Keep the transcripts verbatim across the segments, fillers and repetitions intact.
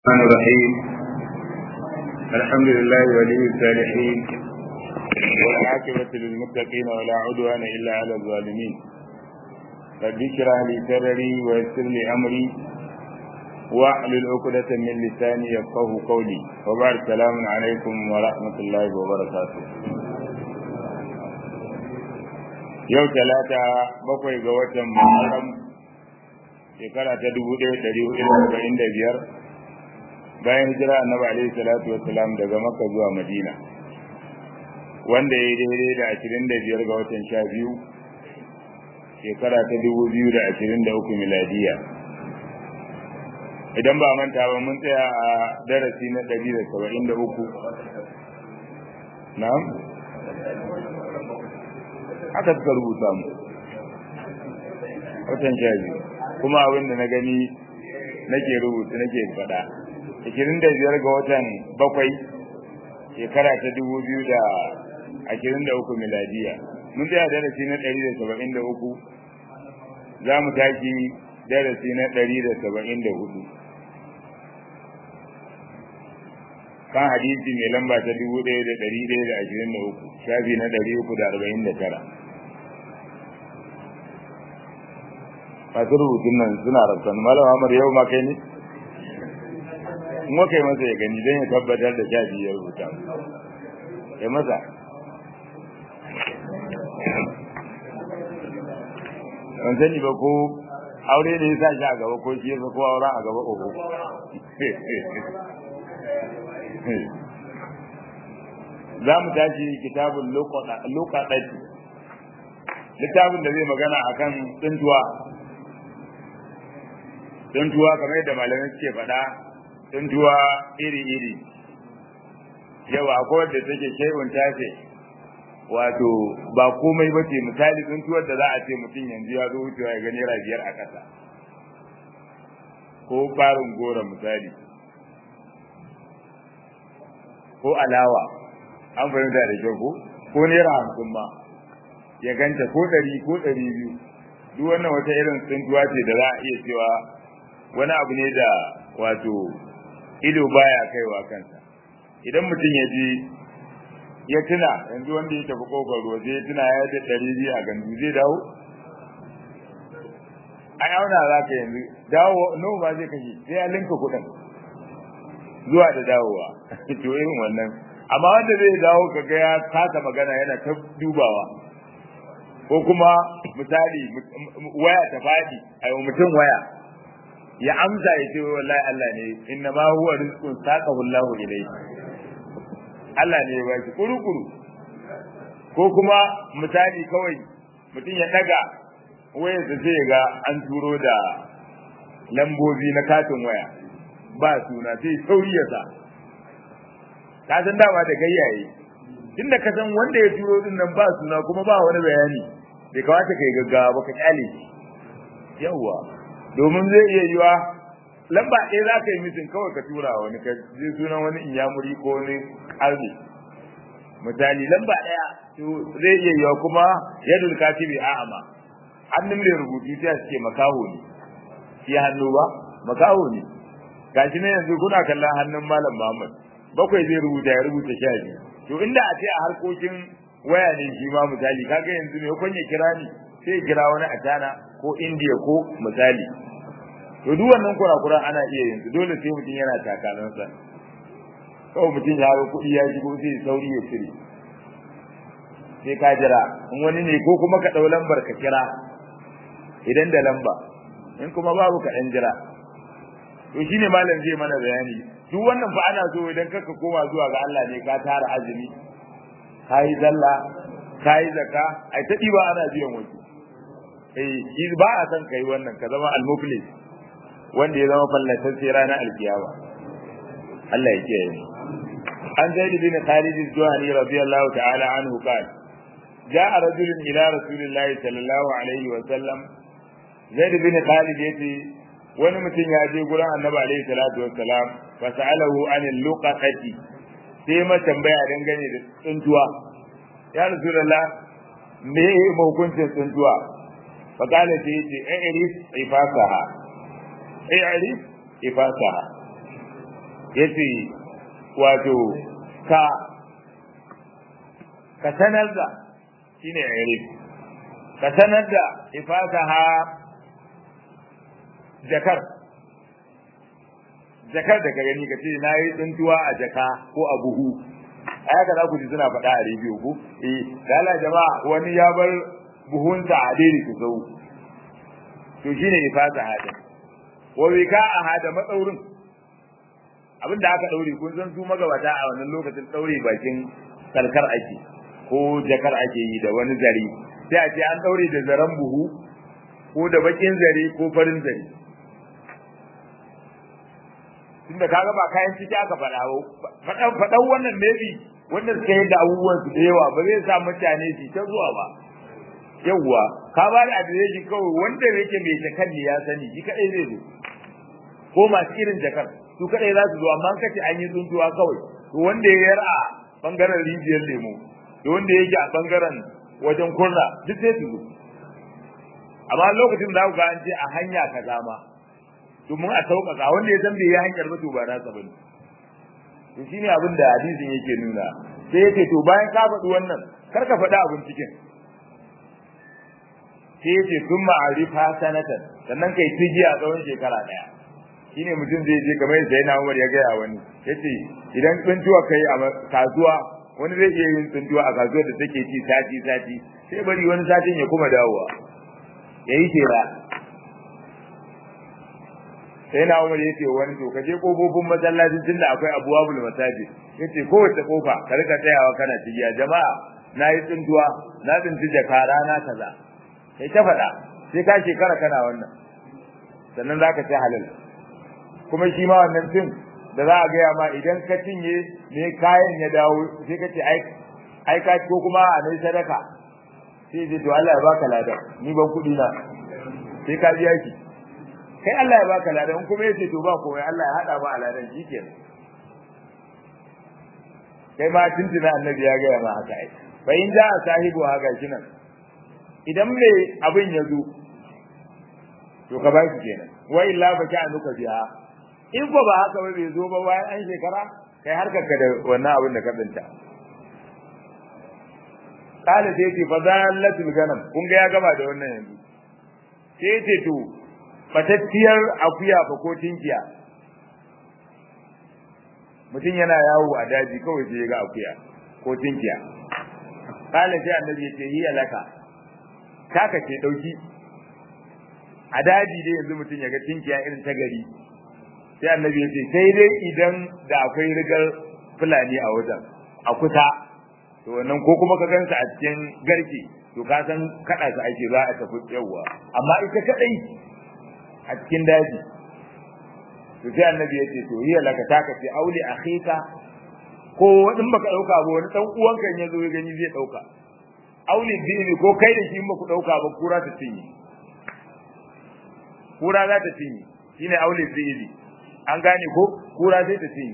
الرحمن الرحيم. الحمد لله ولي الصالحين والعاقبة للمتقين ولا عدوان إلا على الظالمين. رب اشرح لي صدري ويسر لي أمري واحلل عقدة من لساني يفقهوا قولي. وبعد السلام عليكم ورحمة الله وبركاته. يوم ثلاثة بقي قوة محرم shekara ta dubu ɗaya ɗari hudu da arba'in da biyar bayan hijira annabi alaihi salatu wassalam daga makka zuwa madina, wanda ya yi daidai da ashirin da biyar ga watan sha biyu shekara ta dubu biyu da ashirin da uku miladiya. Idan ba manta ba, mun tsaya a darasi na ɗari da saba'in da uku. na'am haka suka rubuta mu watan sha biyu, kuma abin da na gani nake rubuta nake faɗa ashirin da biyar ga watan bakwai shekara ta dubu biyu da ashirin da uku miladiya. Mun tsaya darasi na ɗari da saba'in da uku, za mu tashi darasi na ɗari da saba'in da hudu kan hadisi mai lamba ta dubu ɗaya da ɗari ɗaya da ashirin da uku, shafi na ɗari uku da arba'in da tara. masu rubutun nan suna rafsan malam Amar, yau ma kai ne kuma kai masa ya gani don ya tabbatar da shafi ya rubuta ya masa. ban sani ba ko aure ne ya sa shi a gaba ko shi ya ko aure a gaba ko za mu tashi kitabun luqadati, littafin da zai magana akan tsintuwa. Tuntuwa kamar yadda malamai suke faɗa, tuntuwa iri-iri. Yawa akwai wadda take shay'un tafe, wato ba komai ba ce. Misali tuntuwar da za a ce mutum yanzu ya zo wucewa ya gani naira biyar a ƙasa, ko farin gora misali, ko alawa, an fahimta da kyau ko ko naira hamsin ma ya ganta, ko ɗari ko ɗari biyu. Duk wannan wata irin tuntuwa ce da za a iya cewa wani abu ne da wato ido baya kaiwa kansa. Idan mutum ya ji ya tuna yanzu wanda ya tafi kofar ruwa zai tuna ya da ɗari biyu a gandu zai dawo, ai auna za ka yanzu dawo nawa ba zai kashe, sai ya linka kuɗin zuwa da dawowa to irin wannan. Amma wanda zai dawo kaga ya kasa magana yana ta dubawa, ko kuma misali waya ta faɗi ai mutum waya ya amsa ya ce wallahi Allah ne, inna ma huwa rizqun saqahu Allahu ilayhi, Allah ne ya baki kurukuru. Ko kuma misali kawai mutum ya daga wayar da zai ga an turo da lambobi na katin waya ba suna, sai sauri ya sa. Ka san dama da gayyaye, tunda ka san wanda ya turo din nan ba suna kuma ba wani bayani, bai kawata kai gaggawa ba, ka kyale shi. Yawwa, domin zai iya yiwa lamba ɗaya za ka yi misin kawai ka tura wani, ka ji sunan wani inyamuri ko wani arni misali, lamba ɗaya zai iya yiwa kuma yadul katibi a'ama, hannun mai rubutu sai suke makaho ne, shi hannu ba makaho ne. gashi ne yanzu kuna kallon hannun malam Muhammad, bakwai zai rubuta ya rubuta sha biyu. To inda a ce a harkokin waya ne shi ma misali, kaga yanzu me kun ya kira ni sai ya kira wani a Tana ko India ko misali. To duk wannan kurakuran ana iya yanzu, dole sai mutum yana takalansa. Kawai mutum ya ga kuɗi ya shigo sai sauri ya cire, sai ka jira in wani ne, ko kuma ka ɗau lambar ka kira idan da lamba, in kuma babu ka ɗan jira. To shine malam zai mana bayani. Duk wannan fa ana so idan kaka koma zuwa ga Allah ne, ka tara azumi, kai zalla, kai zakka, ai ta diba ana biyan wasu. eh ba a san kai wannan, ka zama al-muflis, wanda ya zama fallatan sai ranar alkiyama. Allah ya kiyaye mu. An Zaid bin Khalid al-Juhani radiyallahu ta'ala anhu qala ja'a rajulun ila rasulillahi sallallahu alaihi wa sallam. Zaid bin Khalid yace wani mutum ya je gurin Annabi alaihi salatu wa salam, fa sa'alahu anil luqati, sai ma tambaya dangane da tsuntuwa. Ya rasulullah, me hukuncin tsuntuwa? فقال سيدي اعرف عفافها اعرف عفافها yace wato ka ka sanar da shine irif ka sanar da ifataha jakar jakar da ka gani kace nayi tsuntuwa a jaka ko a buhu ai ka za ku ji suna faɗa a rediyo ko eh dala jama'a wani ya bar buhunsa a dai ku sau to shine ifataha da wa wika ahada matsaurin abinda aka daure kun san su magabata a wannan lokacin daure bakin kalkar ake ko jakar ake yi da wani zari sai a ce an daure da zaran buhu ko da bakin zari ko farin zari tunda kaga ba kayan ciki aka faɗa ba faɗan faɗan wannan maybe wanda suka yi da abubuwan su da yawa ba zai sa mutane su ta zuwa ba yawwa ka ba da adireshi kawai wanda yake mai jakar ne ya sani shi kadai zai zo ko masu irin jakar su kadai za su zo amma kace an yi tsuntuwa kawai to wanda ya yar a bangaren rijiyar lemo da wanda yake a bangaren wajen kurna duk sai su zo amma lokacin da ku ga an ce a hanya kaza ma domin a sauƙaƙa wanda ya san bai yi hanyar ba to ba nasa bane to shine abin da hadisin yake nuna sai yake to bayan ka faɗi wannan kar ka faɗi abin cikin sai yake sun ma'arifa sanatan sannan kai tijiya tsawon shekara ɗaya shine mutum zai je kamar yadda yana Umar ya gaya wani yace idan tsuntuwa kai a kasuwa wani zai iya yin tsuntuwa a kasuwar da take ci sati sati sai bari wani satin ya kuma dawowa yayi tera sai na Umar yace wani to kaje kofofin masallacin tunda akwai abwabul masajid yace kowace kofa ka rika tsayawa kana tijiya jama'a nayi tsuntuwa na tsinci jaka rana kaza kai ta faɗa sai ka shekara kana wannan sannan zaka ci halal kuma shi ma wannan din da za a gaya ma idan ka cinye ne kayan ya dawo sai ka ce ai ka ko kuma a nai sadaka sai ce to Allah ya baka ladan ni ban kudi na sai ka biya ki kai Allah ya baka ladan in kuma yace to ba komai Allah ya hada ba a ladan shikenan kai ma tuntuna annabi ya gaya ma haka ai fa in ja sahibu haka kinan idan me abin ya zo to ka ba shi kenan wa illa fa ka'anuka biha in ko ba haka ba bai zo ba bayan an shekara kai harkar ka da wannan abin da ka binta kala sai ce fadallatul ganam kun ga ya gaba da wannan yanzu sai ce to fatattiyar akuya fa ko tinkiya mutum yana yawo a daji kawai sai ya ga akuya ko tinkiya kala sai annabi ya ce hiya laka kaka ce dauki a daji dai yanzu mutum ya ga tinkiya irin ta gari sai annabi ya ce sai dai idan da akwai rigar fulani a wajen a kusa to wannan ko kuma ka gansa a cikin garke to ka san kada su ake za a tafi yawa amma ita kadai a cikin daji to sai annabi ya ce to hiya laka taka ce auli akhika ko in baka dauka ba wani dan uwanka in yazo ya gani zai dauka auli dini ko kai da shi in baku dauka ba kura ta cinye kura za ta cinye shine auli dini an gane ko kura sai ta cinye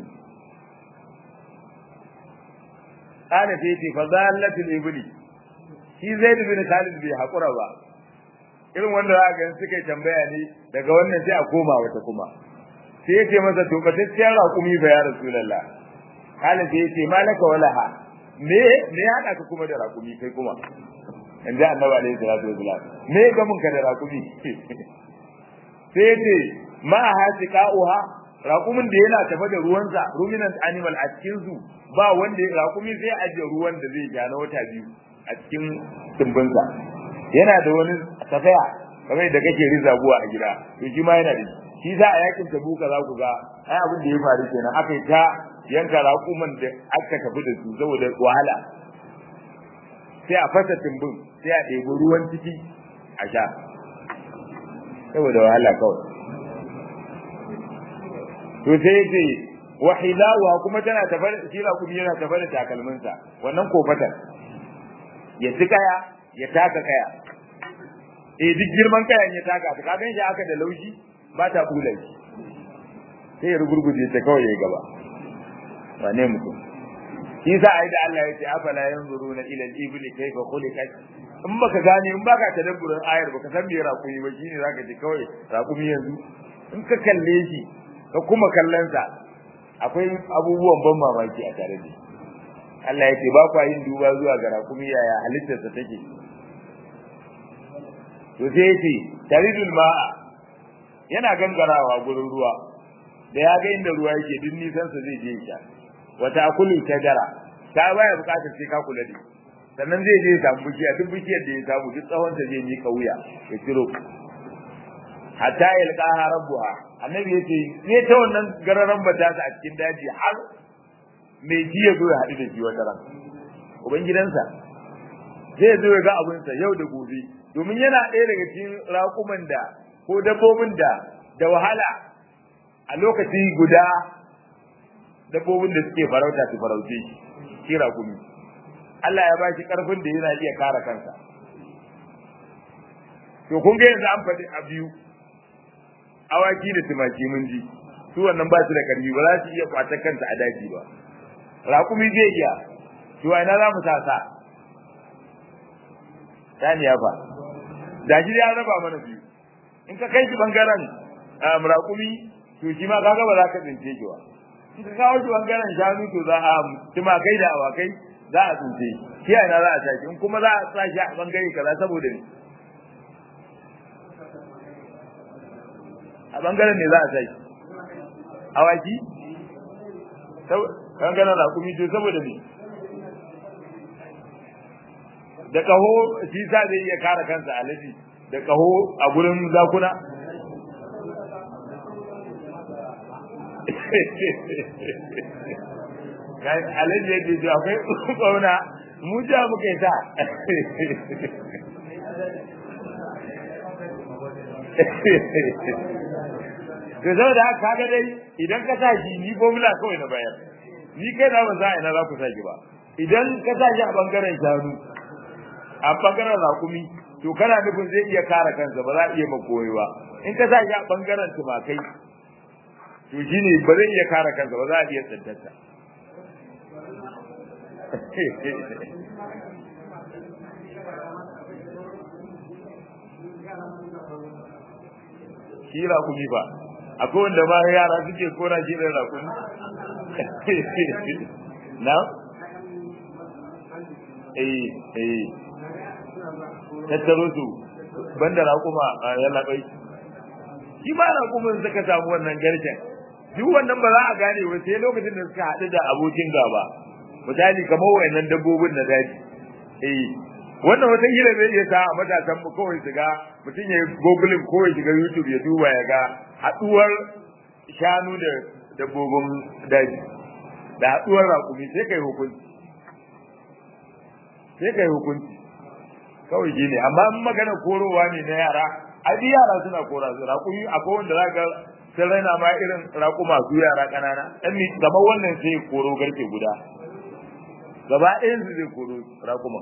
kana sai ce fa zallatul ibli shi zaid bin khalid bai hakura ba irin wanda za ga suka tambaya ne daga wannan sai a koma wata kuma sai yace masa to ba tacciyar raƙumi ba ya rasulullah kana sai yace malaka walaha me me hada ka kuma da raƙumi kai kuma inda annabi alaihi salatu wasallam me ga mun ka da raƙumi sai yace ma hasiqauha raƙumin da yana tafa da ruwansa ruminant animal a cikin su ba wanda raƙumi sai aje ruwan da zai ja na wata biyu a cikin tumbinsa yana da wani safaya kamar da kake rizabuwa a gida to shi ma yana da shi za a yakin tabuka za ku ga ai abin da ya faru kenan aka yi ta yanka raƙuman da aka tafi da su saboda wahala sai a fasa tumbin sai a ɗebi ruwan ciki a sha saboda wahala kawai to sai yace wa hilawa kuma tana tafar shi raƙumi yana tafar da takalminsa wannan kofatar ya ci kaya ya taka kaya eh duk girman kayan ya taka ta kagan shi aka da laushi ba ta kula shi sai ya rugurguje ta kawai ya gaba wane mutum shi sa ai da Allah ya ce afala yanzuruna ila al-ibli kayfa khuliqat in baka gane in baka tadabburin ayar baka san me raƙumi ba shine zaka ji kawai raƙumi yanzu in ka kalle shi ka kuma kallon sa akwai abubuwan ban mamaki a tare da Allah yake ba kwa yin duba zuwa ga rakumi yaya halittarsa take to sai yace taridul ma'a yana gangarawa gurin ruwa da ya ga inda ruwa yake duk nisan sa zai je ya wata akulu tajara ta baya bukatar sai ka kula da sannan zai je ya samu bishiya duk bishiyar da ya samu duk tsawon ta zai mika wuya ya ciro hatta yalqaha rabbuha annabi yace ne ta wannan gararan bata ta a cikin daji har mai ji ya zo ya haɗu da shi wata ran ubangidansa zai zo ya ga abinsa yau da gobe domin yana ɗaya daga cikin raƙuman da ko dabbobin da da wahala a lokaci guda dabbobin da suke farauta su farauce shi raƙumi Allah ya ba shi ƙarfin da yana iya kare kansa to kun ga yanzu an faɗi a biyu awaki da tumaki mun ji su wannan ba su da ƙarfi ba za su iya kwatar kanta a daji ba raƙumi zai iya to ina za mu sasa saniya fa da shi ya raba mana biyu in ka kai shi bangaren raƙumi to shi ma kaga ba za ka tsince shi ba in ka kawo shi bangaren shanu to za a tumakai da awakai za a tsince shi a ina za a tashi in kuma za a sa shi a bangare kaza saboda ne a bangaren ne za a tashi awaki bangaren raƙumi to saboda ne da kaho shi sa zai iya kare kansa alaji da kaho a gurin zakuna kai alaji ya ce akwai kauna mu ja muka yi ta to zai da haka kaga dai idan ka sa shi ni formula kawai na bayar ni kai na ba za ina za ku sa shi ba idan ka sa shi a bangaren shanu a bangaren rakumi to kana nufin zai iya kare kansa ba za a iya makoyi ba in ka sa shi a bangaren tumakai to shine ba zai iya kare kansa ba za a iya tsantarsa shi rakumi ba akwai wanda ma yara suke kora shi da rakumi na eh eh tattaro su banda raƙuma ya labai shi ba raƙumin suka samu wannan garken duk wannan ba za a gane ba sai lokacin da suka haɗu da abokin gaba misali kamar wayannan dabbobin na daji eh wannan wata hira zai iya sa a matasan mu kawai su ga mutum ya googling ko ya shiga YouTube ya duba ya ga haɗuwar shanu da dabbobin daji da haɗuwar raƙumi sai kai hukunci sai kai hukunci kawai shi ne amma magana korowa ne na yara a bi yara suna kora su raƙumi akwai wanda za ka sun raina ma irin raƙuma su yara ƙanana ɗan ni kamar wannan sai koro garke guda gaba ɗayan su zai koro raƙuma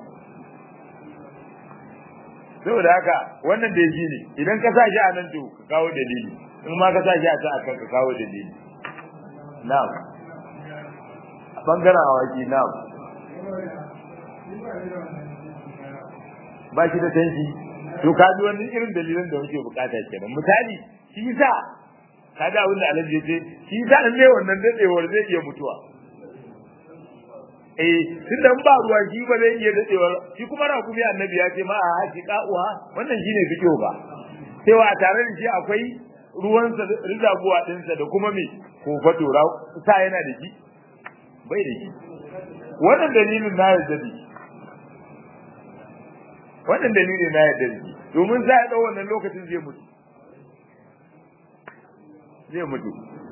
saboda haka wannan da shi ne idan ka sa shi a nan to ka kawo dalili in ma ka sa shi a can a kan ka kawo dalili na'am a bangaren awaki na'am ba shi da tanki to ka ji wani irin dalilan da muke bukata kenan misali shi sa ka ga abin da Alhaji ya ce shi sa in ne wannan dadewar zai iya mutuwa eh tunda ba ruwa shi ba zai iya dadewar shi kuma ra kuma annabi ya ce ma a haji ka'uha wannan shine fito ba cewa a tare da shi akwai ruwan sa rizabuwa din sa da kuma me ko fato ra sa yana da shi bai da shi wannan dalilin na yarda da wannan dalilin na yarda da domin za a dau wannan lokacin zai mutu zai mutu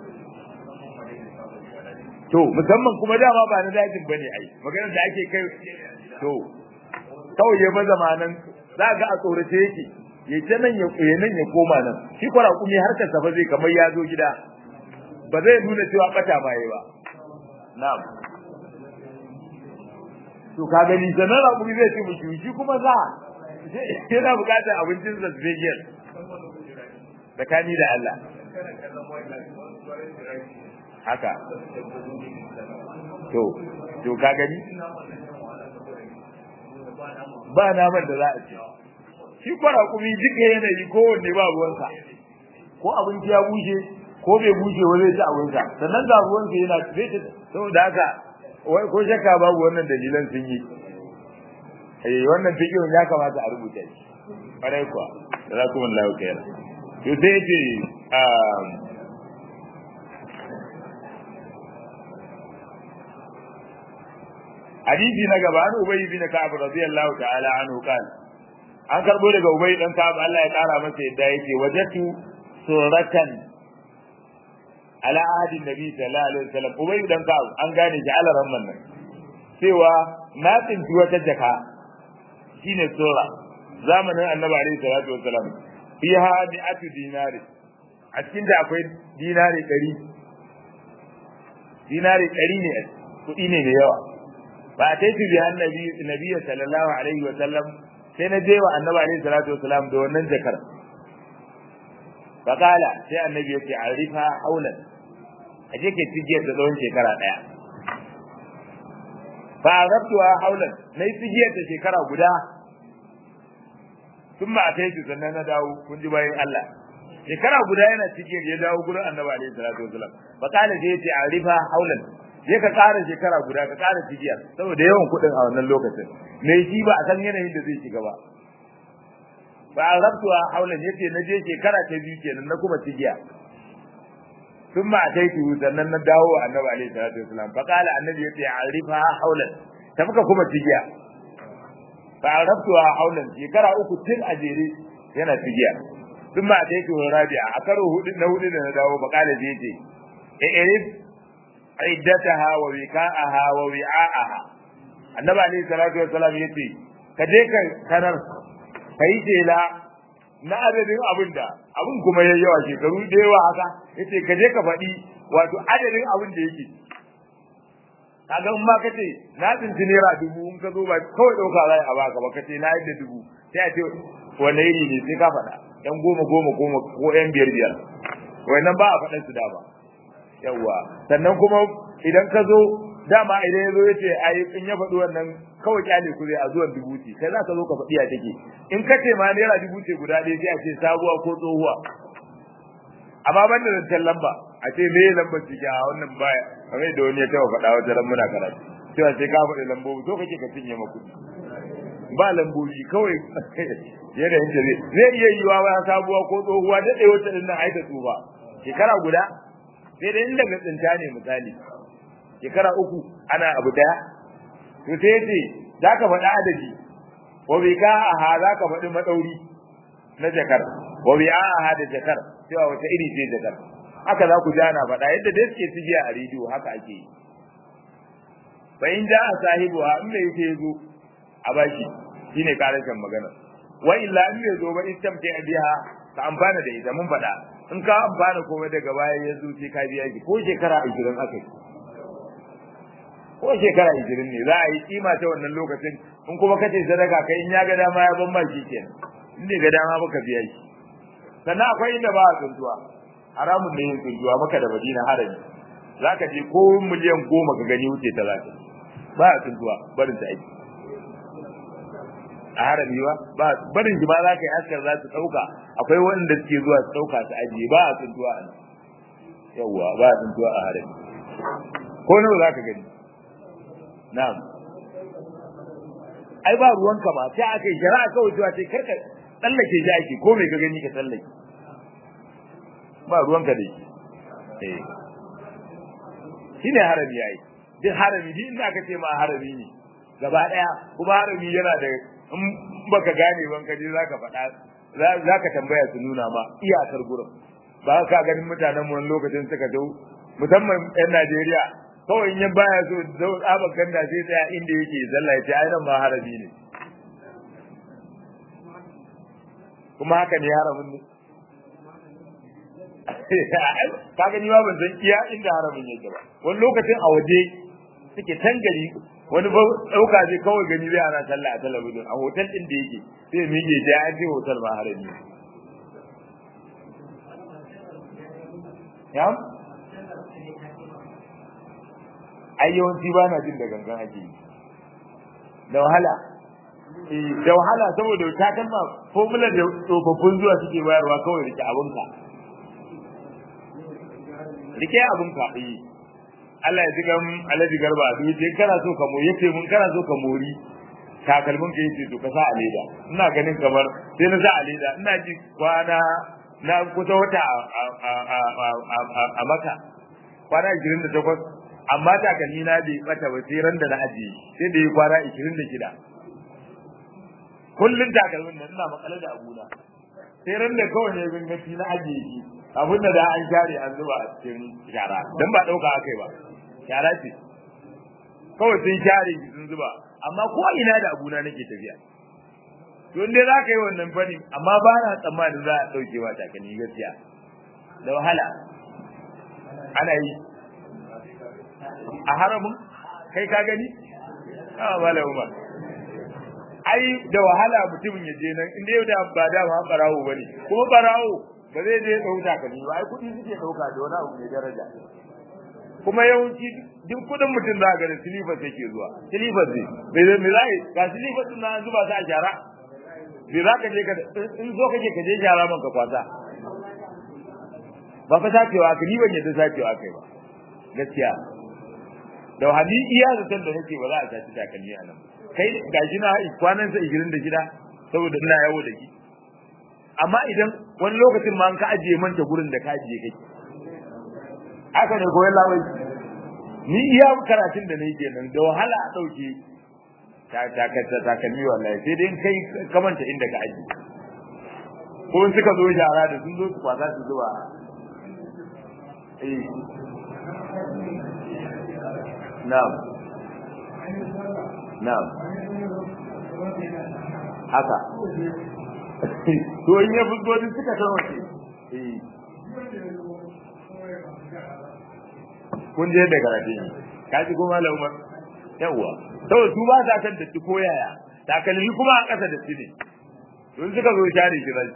to musamman kuma dama ba na dajin bane ai maganar da ake kai to kawai ya baza manan za ga a tsorace yake ya ce nan ya kuye nan ya koma nan shi kwara kuma har ka safa zai kamar ya zo gida ba zai nuna cewa bata ma yayi ba na'am to ka gani sanar rakumi zai ce miki shi kuma za yana bukatar abincin sa zai yi tsakani da Allah haka to to ka gani ba naman da za a ci shi kwara kuma duka yanayi kowanne ba ruwansa ko abinci ya bushe ko bai bushe wa zai ci abin sa sannan ga ruwan sa yana zai ci saboda haka wai ko shakka babu wannan dalilan sun yi eh wannan fiqhin ya kamata a rubuta shi farai kuwa jazakumullahu khairan to sai ce um hadisi na gaba an Ubay bin Ka'ab radiyallahu ta'ala anhu kan an karbo daga Ubay dan Ka'ab Allah ya kara masa yadda yake wajatu suratan ala ahdi nabi sallallahu alaihi wasallam Ubay dan Ka'ab an gane shi ala ramman nan cewa na tsinci wata jaka shine sura zamanin annabi alaihi salatu wasallam fiha mi'atu dinari a cikin da akwai dinari ɗari dinari ɗari ne kuɗi ne da yawa ba a taiti bi annabi nabi sallallahu alaihi wa sallam sai na je wa annabi alaihi salatu wa salam da wannan jakar fakala sai annabi ya ce arifa haulan aje ke tijiyar da tsawon shekara daya fa arabtuha haulan nayi tijiyar ta shekara guda kuma a taiti sannan na dawo kun ji bayan Allah shekara guda yana tijiyar ya dawo gurin annabi alaihi salatu wa salam fakala sai ya ce arifa haulan je ka ƙara shekara guda ka ƙara tijiyar saboda yawan kuɗin a wannan lokacin me shi ba a san yanayin da zai shiga ba ba a rabtuwa haulan yace na je shekara ta biyu kenan na kuma tijiya sun ma a taiki sannan na dawo wa annabi alaihi salatu wasalam fa qala annabi yace arifa haulan ta muka kuma tijiya ba a rabtuwa haulan shekara uku tun a jere yana tijiya sun ma a taiki rabi'a a karo hudu na hudu da na dawo fa qala yace eh iddataha wa wiqa'aha wa wi'a'aha annabi alayhi salatu wassalam yace ka je ka sanar kai jela na adadin abinda abin kuma yayi yawa shekaru da yawa haka yace ka je ka faɗi wato adadin abin da yake kaga in ma kace na tsinci naira dubu in ka zo ba kawai dauka zai a baka ba kace na yadda dubu sai a ce wanne iri ne sai ka faɗa yan goma goma goma ko yan biyar biyar wannan ba a faɗan su da ba yawa sannan kuma idan ka zo dama idan yazo yace ai in ya faɗi wannan kawai kyale ku zai a zuwan dubuci kai za ka zo ka faɗi a take in ka ce ma naira dubuci guda ɗaya sai a ce sabuwa ko tsohuwa amma banda da zancen lamba a ce me lambar ciki a wannan baya kamar da wani ya taɓa faɗa wata ran muna karatu cewa sai ka faɗi lambobi to kake ka cinye ma kuɗi ba lambobi kawai yanayin da zai zai iya yiwa ba sabuwa ko tsohuwa daɗe wata ɗin nan aika tsufa shekara guda sai dai inda ga tsinta ne misali shekara uku ana abu daya to sai yace zaka faɗi adadi wa bi ka aha zaka faɗi madauri na jakar wa bi aha da jakar cewa wata iri ce jakar haka za ku ji ana faɗa yadda dai suke tijiya a rediyo haka ake yi fa in ja sahibuha in me yake yazo a bashi shine karashin magana wa illa in bai zo ba istamta biha ka amfana da ita mun faɗa in ka amfana komai daga baya ya zo sai ka biya shi ko shekara ashirin aka yi ko shekara ashirin ne za a yi kima ta wannan lokacin in kuma kace sadaka kai in ya ga dama ya ban ma shi kenan in bai ga dama baka biya shi sannan akwai inda ba a tsuntuwa haramun ne yin tsuntuwa maka da Madina harami zaka je ko miliyan goma ka gani wuce ta zaka ba a tsuntuwa barin ta aiki a harami ba ba barin shi ba za ka yi askar za su dauka akwai wanda suke zuwa su dauka su ajiye ba a tsuntuwa a nan yawwa ba a tsuntuwa a harami ko nawa za ka gani na'am ai ba ruwanka ba sai aka yi shari'a kawai cewa sai karka tsallake shi ake ko me ka gani ka tsallake ba ruwanka dai eh shine harami yayi duk harami din inda aka ce ma harami ne gaba daya kuma harami yana da in baka gane ban ka je zaka faɗa zaka tambaya su nuna ma iyakar gurin ba ka ganin mutanen mu lokacin suka zo musamman yan Najeriya kawai in ya baya so zo abakan da sai tsaya inda yake zalla ya ce ai nan ma harami ne kuma haka ne haramin ne ka gani ba ban san iya inda haramin yake ba wani lokacin a waje suke tangari wani ba dauka zai kawai gani zai ana sallah a talabijin a hotel din da yake sai mige ya an je hotel ma harami ya ai yawanci ba na jin da gangan ake yi da wahala eh da wahala saboda ta kalma formula da tsofaffin zuwa suke bayarwa kawai rike abinka rike abun ka eh Allah ya ji gam Alhaji Garba duk sai kana so ka mori yace mun kana so ka mori takalmin ka yace to ka sa a leda ina ganin kamar sai na sa a leda ina ji kwana na kusa wata a maka kwana ishirin da takwas amma takalmi na bai bata ba sai ran da na ajiye sai da yi kwana ishirin da shida kullun takalmin nan ina makale da abuna sai ran da kawai ne gangaci na ajiye shi abin da da an share an zuba a cikin shara dan ba dauka akai ba shara ce kawai sun share shi sun zuba amma ko ina da abuna nake tafiya to inda za ka yi wannan bani amma ba na tsammanin za a dauke wa takalmi gaskiya da wahala ana yi a haramun kai ka gani a malam Umar ai da wahala mutumin ya je nan inda yau da ba da ma barawo bane kuma barawo ba zai je dauka ka ba ai kudi suke dauka da wani abu mai daraja kuma yawanci duk kudin mutum za ga da silifas yake zuwa silifas ne bai zai mai ga silifas din nan zuba ta a shara bai za ka je ka in zo kake ka je shara man ka kwasa ba fa sacewa ka ni ban yadda sacewa kai ba gaskiya da hadi iya zaton da nake ba za a sace takalmi a nan kai gashi na kwanan sa ishirin da shida saboda ina yawo da ki amma idan wani lokacin ma an ka ajiye manta gurin da ka ajiye kai haka ne koyi lawai ni iya karatun da nake nan da wahala a dauke ta ta ta takalmi wallahi sai dai kai ka manta inda ka ajiye ko in suka zo jara da sun zo su kwasa su zuba eh na'am na'am haka to in ya fito din suka tarwace eh kun je da garaje kaji kuma Umar yawa to su ba za kan da ko yaya takalmi kuma a kasa da su ne don suka zo share shi rai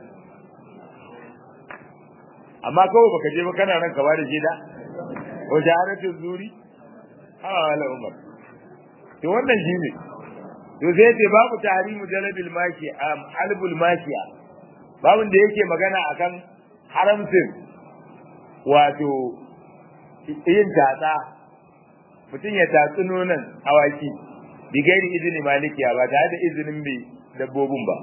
amma kawai baka je ba kana ran ka bare shi da ko shaharatul zuri a Umar to wannan shine to sai ce babu tahrimu jalabil maki am albul makiya babun da yake magana akan haramcin wato yin tatsa mutum ya tatsi nonon awaki bigairi izini malikiya ba tare da izinin mai dabbobin ba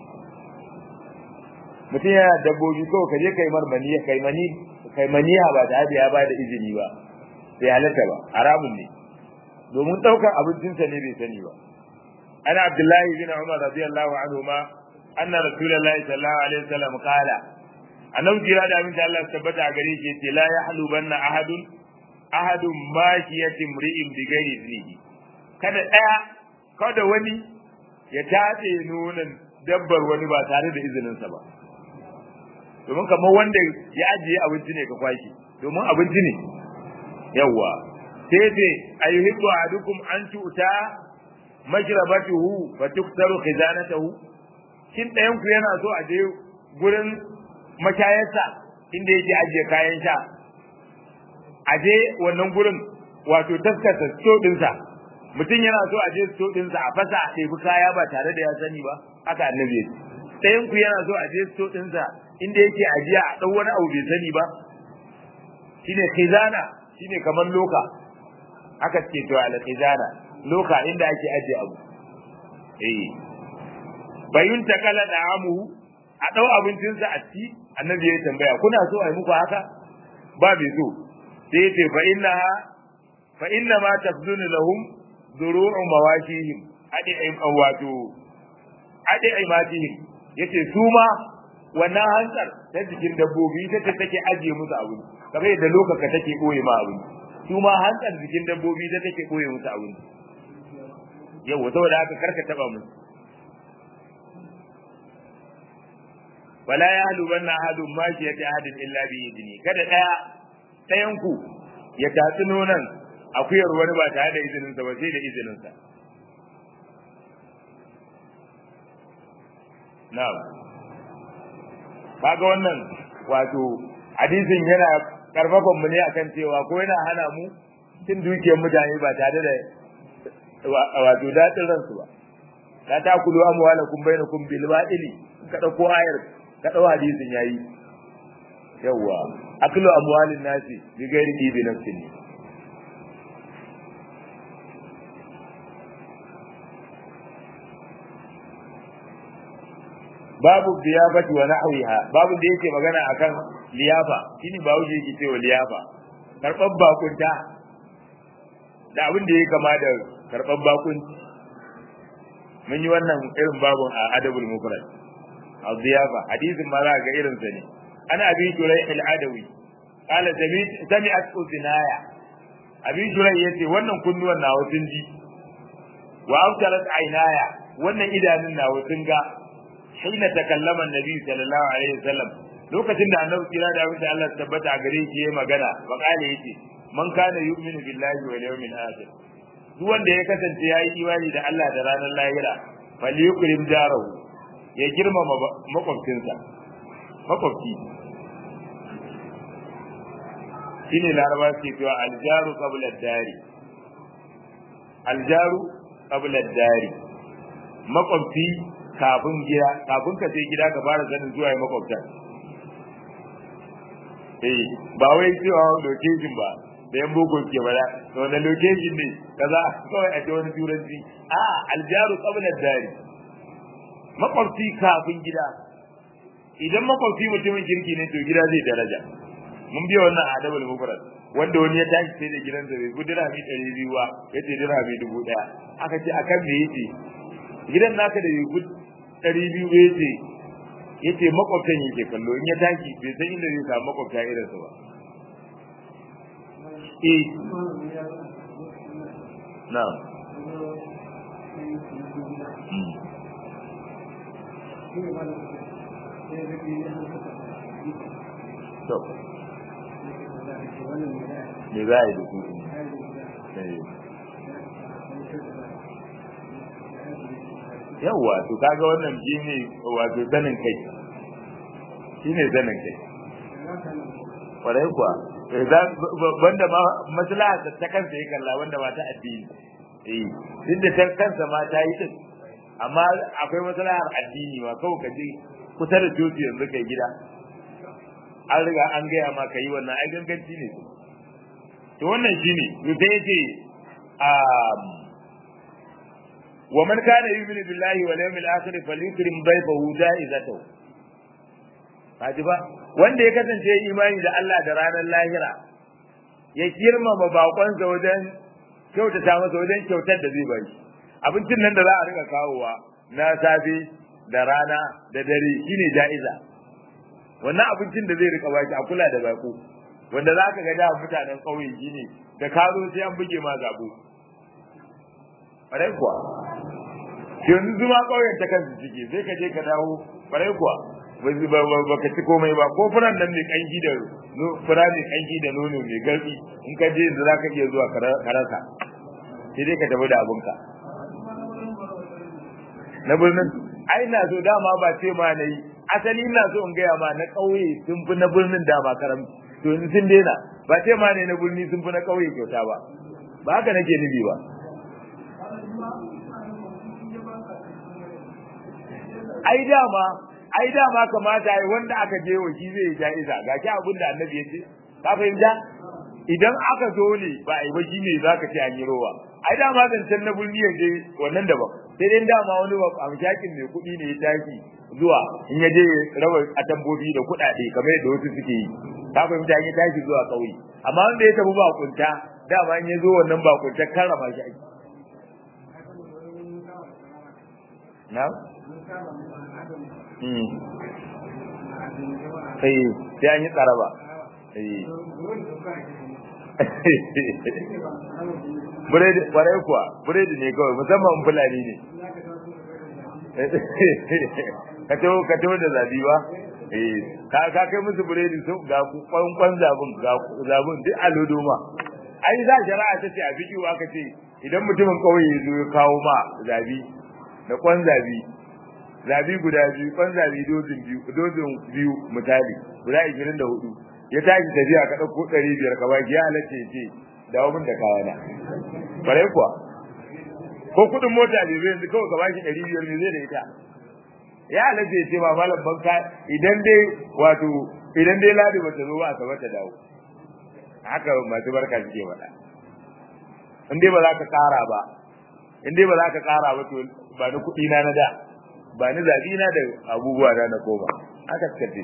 mutum yana dabbobi ko ka je kai marmani kai mani kai maniya ba tare da ya ba da izini ba sai halatta ba haramun ne domin daukar abincinsa ne bai sani ba ana abdullahi bin umar radiyallahu anhu ma anna rasulullahi sallallahu alaihi wasallam qala annabi jira da abin da Allah tabbata a gare shi yace la yahlu banna ahadun ahadun mashiyati mri'in bi ghairi iznihi kada daya kada wani ya tace nonon dabbar wani ba tare da izinin sa ba domin kamar wanda ya ajiye abinci ne ka kwashi domin abinci ne yawa sai dai ayyuhibbu ahadukum an tu'ta majrabatuhu wa tuktaru khizanatuhu kin dayan ku yana so a je gurin makayarsa inda yake ajiye kayan sha aje wannan gurin wato taskata sto dinsa mutum yana so aje sto dinsa a fasa a ɗebi kaya ba tare da ya sani ba haka annabi ya ce ɗayan ku yana so aje sto dinsa inda yake ajiya a ɗau wani abu bai sani ba shine khizana shine kamar loka aka ce to al khizana loka inda ake ajiye abu eh bayun takala da amuhu a dau abincinsa a ci annabi ya tambaya kuna so ai muku haka ba bai so sai ce fa innaha fa inna ma tafdunu lahum duru'u mawashihim adi ay wato adi ay matihim yace su ma wannan hantsar ta jikin dabbobi ita ce take ajiye musu abin kamar yadda lokaka take boye ma abin su ma hantsar jikin dabbobi ita take boye musu abin yau saboda haka karka taba musu wala yahlu banna ahadun ma shi yati ahadin illa bi idni kada daya dayan ku ya tatsi nonan akuyar wani ba tare da izinin sa ba sai da izinin sa na'am kaga wannan wato hadisin yana karfafan mu ne akan cewa ko yana hana mu cin dukiyar mutane ba tare da wato dadin ransu ba la ta'kulu amwalakum bainakum bil ba'ili ka dauko ayar ka dau hadisin yayi yawa aklu amwalin nasi bi ghairi ibi nafsin babu liyafati wa nahwiha babu da yake magana akan liyafa shine ba wuce yake cewa liyafa karban bakunta da abin da yake kama da karban bakunci mun yi wannan irin babun a adabul mufrad al-ziyafa hadisin ma za ga irin sa ne ana abi turai al-adawi qala sami'at udnaya abi turai yace wannan kunnuwan nawa sun ji wa aftarat aynaya wannan idanun nawa sun ga hina takallama annabi sallallahu alaihi wasallam lokacin da annabi kira da abin da Allah tabbata gare shi yayin magana wa kale yace man kana yu'minu billahi wal yawmil akhir duk wanda ya kasance yayi imani da Allah da ranar lahira falyukrim jarahu ya girmama makwabcinsa makwabci shine laraba ce cewa aljaru qabla ad-dari aljaru qabla ad-dari makwabci kafin gida kafin ka je gida ka fara sanin zuwa makwabta eh ba wai cewa location ba da yan boko ke bada to na location ne kaza kawai a ce wani turanci a aljaru qabla dari makwabci kafin gida idan makwabci mutumin kirki ne to gida zai daraja mun biya wannan adabul mufrad wanda wani ya tashi sai da gidansa bai gudura mi ɗari biyu ba yace dirhami dubu ɗaya aka ce akan me yace gidan naka da bai ɗari biyu ya ce ya ce makwabtan yake kallo in ya tashi bai san inda zai samu makwabta irinsa ba eh na to me za a yi da su yawa to kaga wannan shine wato zanin kai shine zanin kai kwarai kuwa banda ma maslaha ta kansa ya kalla wanda ba ta addini eh duk da ta kansa ma ta yi din amma akwai maslahar addini ma kawai ka je kusa da coci yanzu kai gida an riga an gaya ma ka yi wannan ai ganganci ne to wannan shine to sai yace um ومن كان يؤمن بالله واليوم الاخر فليكرم ضيفه جائزته hajiba wanda ya kasance imani da Allah da ranar lahira ya girmama bakonsa wajen kyautata masa wajen kyautar da zai bari abincin nan da za a rika kawowa na safe da rana da dare shine jaiza wannan abincin da zai rika baki a kula da bako wanda za ka ga da mutanen kauye shine da ka zo sai an buge ma zabo farai kuwa yanzu zuma kauyen ta kansu ciki sai ka je ka dawo farai kuwa ba ka ci komai ba ko furan nan mai kanki da fura mai kanki da nono mai garbi in ka je yanzu za ka iya zuwa karasa sai dai ka tafi da abinka na birnin ai na so dama ba ce ma na yi asali ina so in gaya ma na kauye sun fi na birnin dama karam to in sun daina ba ce ma ne na birni sun fi na kauye kyauta ba ba haka nake nufi ba ai dama ai dama kamata ai wanda aka je wa shi zai jaiza ga ki abin da annabi ya ce ka fahimta idan aka zo ne ba ai ba shine zaka ce an yi rowa ai dama zancen na bulli ya je wannan daban sai dai dama wani ba amshakin mai kuɗi ne ya tashi zuwa in ya je rawar atambobi da kuɗaɗe kamar yadda wasu suke yi ka fahimta ya tashi zuwa ƙauye amma wanda ya tafi bakunta dama in ya zo wannan bakunta karrama shi ake na'am Mm. Sai sai an yi tsaraba. Buredi kwarai kuwa, buredi ne kawai musamman fulani ne. Ka taho ka taho da zabi ba? Eh, ka ka kai musu buredi su ga kwankwan zabun ga zabun duk alodo ma. Ai za shari'a ta ce a biki aka ce idan mutumin kauye ya zo ya kawo ma zabi da kwan zabi zabi guda biyu kwan zabi dozin biyu dozin biyu misali guda ishirin da hudu ya tashi tafiya ka dauko ɗari biyar ka baki ya halace ce dawo min da kayana bare kuwa ko kudin mota ne zai yanzu kawai ka baki ɗari biyar ne zai da ita ya halace ce ba malam banka idan dai wato idan dai ladi ba ta zo ba asabar ta dawo haka masu barka suke faɗa in dai ba za ka ƙara ba in dai ba za ka ƙara ba to ba ni kuɗi na na da ba ni zaɓi na da abubuwa na na koma haka suka ce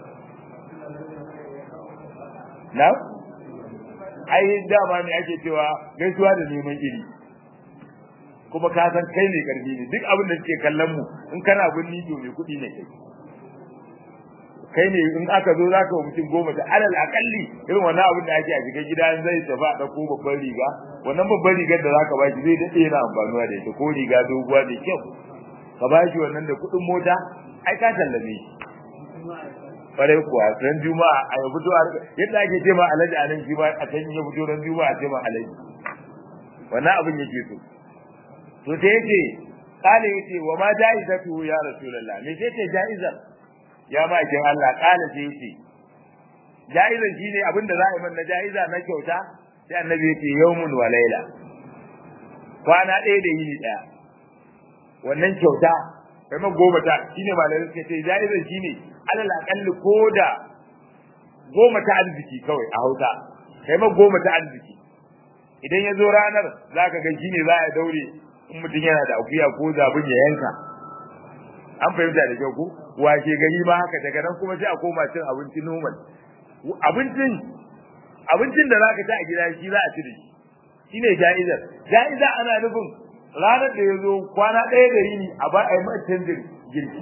na ai dama ne ake cewa gaisuwa da neman iri kuma ka san kai ne karfi ne duk abin da suke kallon mu in kana gunni to mai kuɗi ne kai kai ne in aka zo zaka wa mutum goma da alal akalli irin wannan abin da ake a cikin gida zai tafi a dauko babban riga wannan babban rigar da zaka baki zai dade yana amfanuwa da ita ko riga doguwa da kyau ka baki wannan da kuɗin mota ai ka tallabe shi bare kuwa ran juma'a a yau fito yadda ake ce ma alaji anan shi ba a kan ya fito ran juma'a ce ma alaji wannan abin yake so to sai yace kale yace wa ma jaizatu ya rasulullah me ce ce jaizar ya ma kin Allah kale sai yace jaizan shine abin da za a yi mana jaiza na kyauta sai annabi yace yawmun wa laila kwana ɗaya da yini ɗaya wannan kyauta kai ma goma ta shine malamin suka ce jaizan shine alal akalli koda goma ta arziki kawai a Hausa kai ma goma ta arziki idan ya zo ranar zaka ga shine za a daure in mutum yana da akuya ko zabin ya yanka an fahimta da kyau ko wace gari ma haka daga nan kuma sai a koma cin abinci normal abincin abincin da zaka ci a gida shi za a ci da shi shine jaizar jaiza ana nufin ranar da ya zo kwana ɗaya da yini a ba a yi mai canjin girki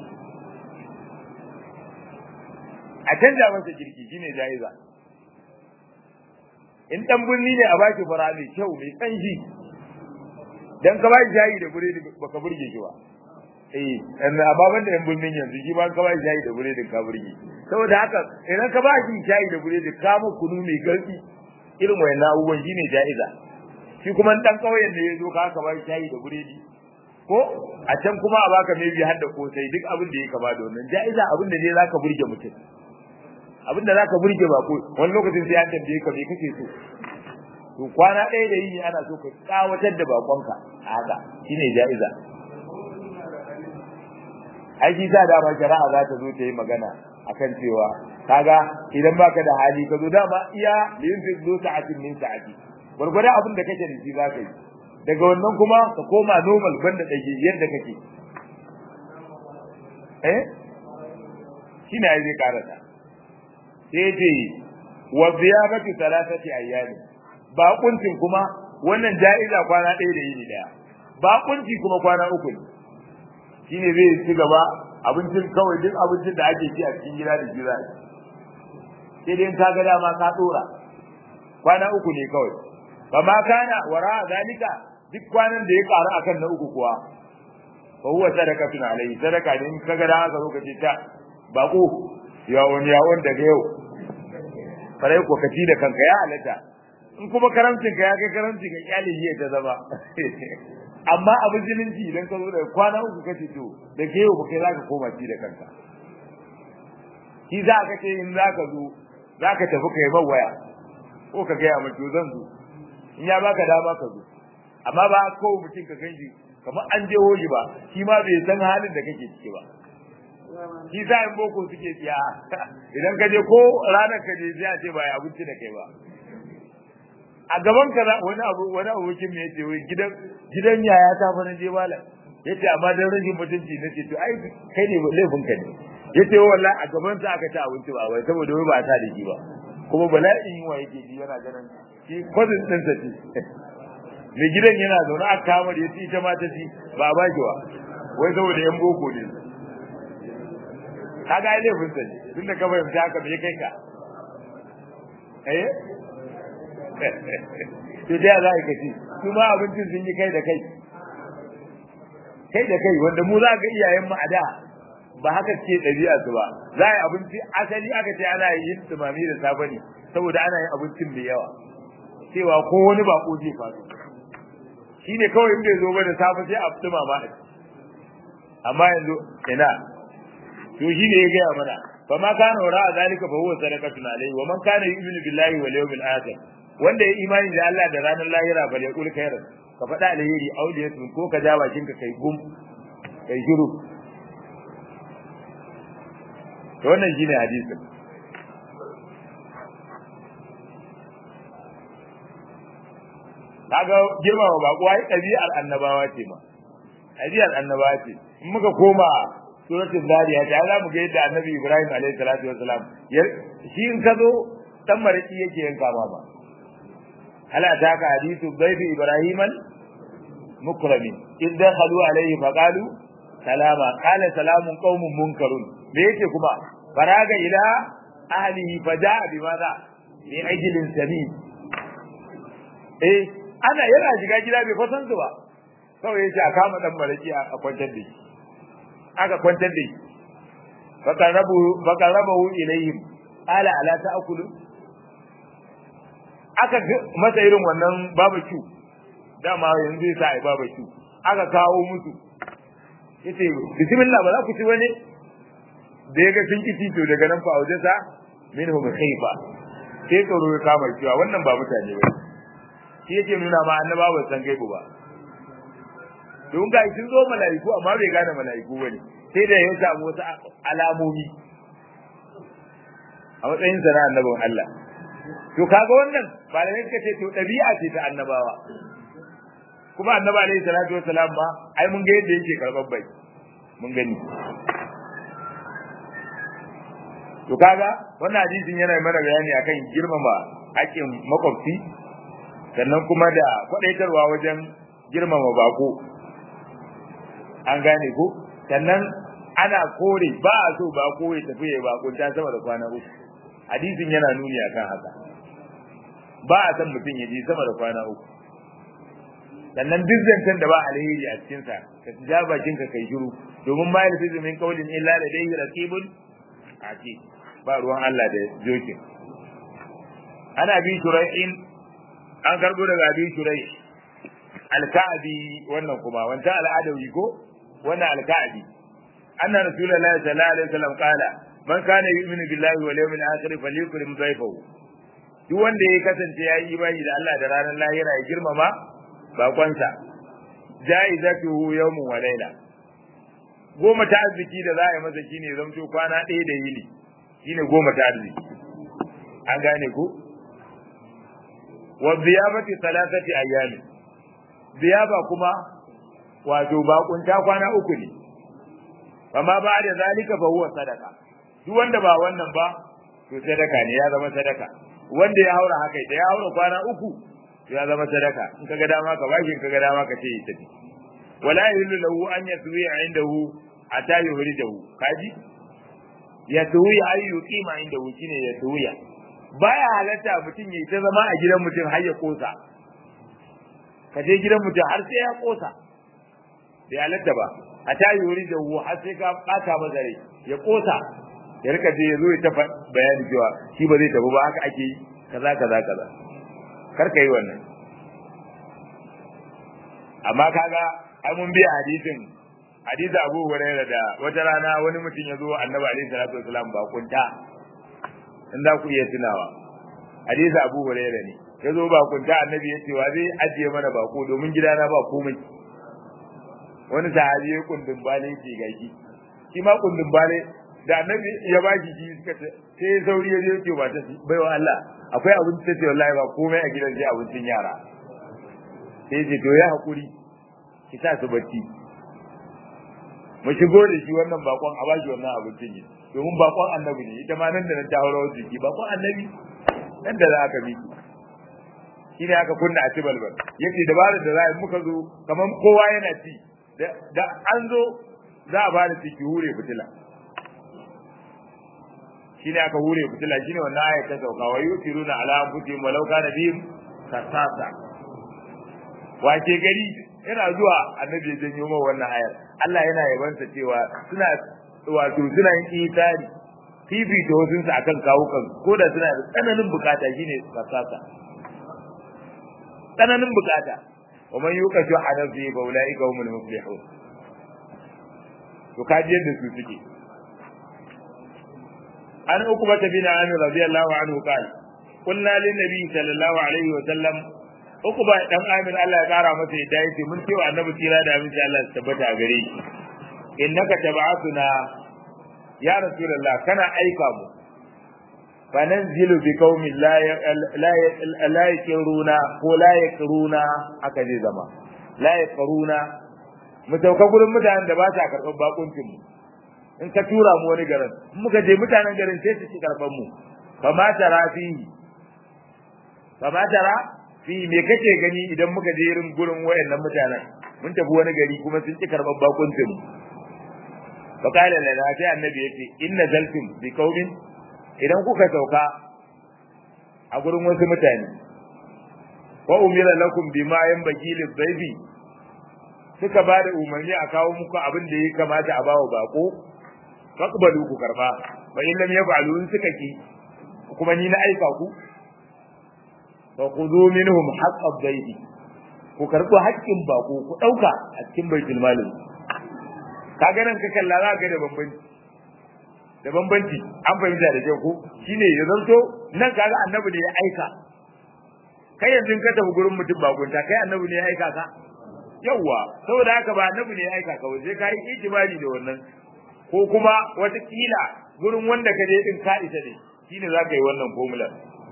a canja masa girki shine jaiza in dan birni ne a baki fara mai kyau mai kanshi dan ka bai jayi da buredi baka burge shi ba eh dan ababan da yan birnin yanzu shi ba ka bai jayi da buredi ka burge saboda haka idan ka ba shi jayi da buredi ka mu kunu mai garki irin wayannan abubuwan shine jaiza shi kuma dan kauyen da yazo ka ka bai jayi da buredi ko a can kuma a baka mai bi har da kosai duk abin da yake ba da wannan jaiza abin da ne zaka burge mutum abin da zaka burge ba ko wani lokacin sai an tambaye ka me kake so to kwana ɗaya da yini ana so ka kawatar da bakonka haka shine jaiza ai shi da dama shari'a za ta zo ta yi magana akan cewa kaga idan baka da hali ka zo dama iya yin fi zo sa'atin min sa'ati gurgurda abin da kake da shi za ka yi daga wannan kuma ka koma normal banda dake yadda kake eh shine ai zai karata sai dai wa ziyabatu thalathati ayyami baƙuncin kuma wannan ja'iza kwana ɗaya da yini ɗaya baƙunci kuma kwana uku ne shine zai ci gaba abincin kawai duk abincin da ake ci a cikin gida da jira sai dai ka ga dama ka dora kwana uku ne kawai fa ma kana wara zalika duk kwanan da ya karu akan na uku kuwa fa huwa sadaqatun alayhi sadaka ne in ka ga dama ka zo ka ce ta baƙo ya wani ya wanda daga yau farai ko ka ci da kanka ya halatta in kuma karamcin ka ya kai karamcin ka kyale yi ta zama amma abin zilinci idan ka zo da kwana uku kace to da ke yau kai zaka koma ci da kanka shi za ka ce in zaka zo zaka tafi kai ba waya ko ka ga ya mutu zan zo in ya baka dama ka zo amma ba ko mutum ka ganji kamar an je hoji ba shi ma bai san halin da kake ciki ba shi sa in boko suke tsiya idan ka je ko ranar ka je sai a ce ba ya abinci da kai ba a gaban ka wani abu wani abokin me yace wai gidan gidan yaya ta fa na je wala yace amma dan rage mutunci nace to ai kai ne laifin ka ne yace wallahi a gaban sa aka ci abinci ba wai saboda wai ba ta da shi ba kuma bala'in yin wa yake ji yana ganin shi cousin din sa ce me gidan yana zaune a kamar yace ita ma ta ci ba ba ki wa wai saboda yan boko ne kaga ai laifin sa ne tunda ka fahimta haka me kai ka eh to da za ka ci kuma abincin sun yi kai da kai kai da kai wanda mu za ga iyayen mu a da ba haka ce dabi'a su ba za yi abinci asali aka ce ana yin tumami da safe ne saboda ana yin abincin mai yawa cewa ko wani bako zai faso shine kawai in bai zo ba da safe sai a tumama amma yanzu ina to shine ya gaya mana fa ma kana wara zalika fa huwa sadaqatun alayhi wa man kana yu'minu billahi wal yawmil akhir wanda ya imani da Allah da ranar lahira fa yaqul khairan ka faɗa alheri audiyatun ko ka ja bakin ka kai gum kai shiru to wannan shine hadisin kaga girmama bako ai ɗabi'ar annabawa ce ma ɗabi'ar annabawa ce in muka koma suratul zariyat ta za mu ga yadda annabi Ibrahim alaihi salatu wassalam shi in ka zo dan mariki yake yanka ma ba hal ataka hadithu bayfi Ibrahim mukramin idda khalu alaihi faqalu salama qala salamun qaumun munkarun me yake kuma faraga ila ahlihi faja'a bimaza bi ajlin samin eh ana yana shiga gida bai fasan su ba kawai yace a kama dan maraki a kwantar da shi aka kwantar da shi fakarabu fakarabu ilayhim ala ala ta'kulu aka masa irin wannan barbecue dama yanzu yasa ai barbecue aka kawo musu yace bismillah ba za ku ci bane da yaga sun kici to daga nan fa aujasa minhum khayfa sai tsoro ya kama cewa wannan ba mutane ba shi yake nuna ma annaba ba san gaibu ba don ga sun zo malaiku amma bai gane malaiku bane sai da ya samu wasu alamomi a matsayin sa na annabin Allah to kaga wannan malamai suka ce to dabi'a ce ta annabawa kuma annabi alaihi salatu wassalam ba ai mun ga yadda yake karban bai mun gani to kaga wannan hadisin yana mana bayani akan girmama haƙin makwabci sannan kuma da kwadaitarwa wajen girmama bako an gane ko sannan ana kore ba a so bako ya tafi ya bako ta sama da kwana uku hadisin yana nuni akan haka ba a san mutum ya je sama da kwana uku sannan duk zancen da ba alheri a cikin sa ka ja bakin ka kai shiru domin ma yalfizu min qawlin illa ladayhi raqibun atid ba ruwan Allah da jokin ana bi shurai'in an karbo daga bi shurai' al-ka'bi wannan kuma wanda al-adawi ko wannan al-ka'bi anna rasulullahi sallallahu alaihi wasallam qala man kana yu'minu billahi wal yawmil akhir falyukrim dhayfahu duk wanda ya kasance yayi imani da Allah da ranar lahira ya girmama bakonsa jaizatuhu yawmun wa layla goma ta arziki da za a yi masa shine zamto kwana ɗaya da yini shine goma ta arziki an gane ko wa ziyabati thalathati ayyami ziyaba kuma wato bakunta kwana uku ne amma ba da zalika fa huwa sadaka duk wanda ba wannan ba to sadaka ne ya zama sadaka wanda ya haura haka da ya haura kwana uku ya zama sadaka in kaga dama ka bashi in kaga dama ka ce yi tafi wala yahillu lahu an yaswi indahu ata yuhridahu kaji yaswi ay yuqima indahu shine yaswi baya halatta mutum yayi ta zama a gidan mutum har ya kosa ka je gidan mutum har sai ya kosa bai halatta ba ata yuhridahu har sai ka bata masa rai ya kosa ya rika je ya zo ya tafa bayani cewa shi ba zai tafi ba haka ake yi kaza kaza kaza kar ka yi wannan amma kaga ai mun biya hadisin hadisi Abu Hurairah da wata rana wani mutum ya zo Annabi alaihi salatu wasallam ba kunta in za ku iya tunawa hadisi Abu Hurairah ne ya zo ba kunta Annabi ya ce wa zai ajiye mana bako domin gidana ba komai wani sahabi ya kundin bale yake gaiki shi ma kundin bale da Annabi ya baki shi suka ce sai sauri ya je ce ba ta baiwa Allah akwai abinci ta ce wallahi ba komai a gidan sai abincin yara sai ce to ya hakuri ki sa su bacci mu shigo da shi wannan bakon a baki wannan abincin ne domin bakon annabi ne ita ma nan da nan ta hauro jiki bakon annabi nan da za aka bi shi ne aka kunna a ci balbal yace dabarar da za a muka zo kaman kowa yana ci da an zo za a bada ciki hure fitila shine aka hure fitila shine wannan ayat ta sauka wa yusiruna ala anfusihim walau kana bihim kasasa wace gari yana zuwa annabi ya janyo ma wannan ayar Allah yana yabansa cewa suna wato suna yin itari fifi to sun sa akan kawukan ko da suna da tsananin bukata shine kasasa tsananin bukata wa man yuqashu hadathi fa ulaika humul muflihun to kaji yadda su suke an ukba bin amir radiyallahu anhu qala qulna lin nabi sallallahu alaihi wa sallam ukba dan amir Allah ya kara masa yadda yake mun cewa annabi tira da aminci Allah ya tabbata a gare shi innaka tab'atuna ya rasulullah kana aika mu fa nanzilu bi qaumin la la la yakruna ko la yakruna haka zai zama la yakruna mu sauka gurin mutanen da ba sa karɓar bakuncin mu in ka tura mu wani garin in muka je mutanen garin sai su ci karɓar mu fa ma tara fi fa ma tara fi me kake gani idan muka je irin gurin wayannan mutanen mun tafi wani gari kuma sun ci karɓar bakuncin mu fa kala lana sai annabi yace inna zaltum bi qaumin idan kuka sauka a gurin wasu mutane wa umira lakum bima yanbaghi lidhaybi suka bada umarni a kawo muku abin da ya kamata a bawo bako faqbalu ku karba fa in lam yaf'alu suka ki kuma ni na aika ku fa khudhu minhum haqq ad-daybi ku karbo haƙƙin bako ku dauka a cikin baitul malin kaga nan ka kalla za ka da bambanci da bambanci an fahimta da kyau ko shine ya zanto nan kaga annabi ne ya aika kai yanzu ka tafi gurin mutum bakunta kai annabi ne ya aika ka yawa saboda haka ba annabi ne ya aika ka sai kai ijibari da wannan ko kuma wata kila gurin wanda ka je din ka isa ne shine za ka yi wannan formula